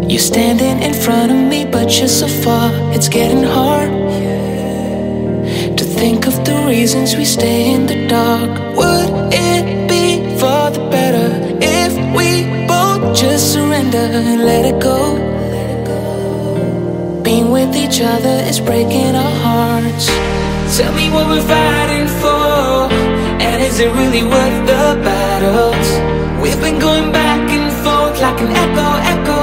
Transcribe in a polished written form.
You're standing in front of me, but you're so far. It's getting hard to think of the reasons we stay in the dark. Would it be for the better if we both just surrender and let it go? Being with each other is breaking our hearts. Tell me what we're fighting for, and is it really worth the battles? We've been going back and forth like an echo, echo